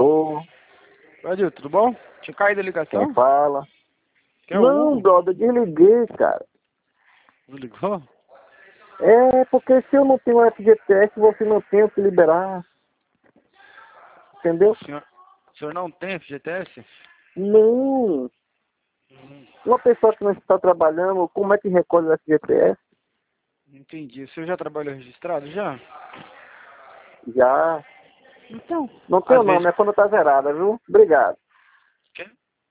Ô, Adil, tudo bom? Tinha caído a quem ligação? fala? Quem é o Não, Hugo? brother, desliguei, cara. Não ligou? É, porque se eu não tenho FGTS, você não tem o que liberar. Entendeu? O senhor não tem FGTS? Não. Uma pessoa que não está trabalhando, como é que recolhe o FGTS? Entendi. O senhor já trabalhou registrado já? Já. Então, Não tem o às nome, vezes... é quando tá zerada, viu? Obrigado. Quê?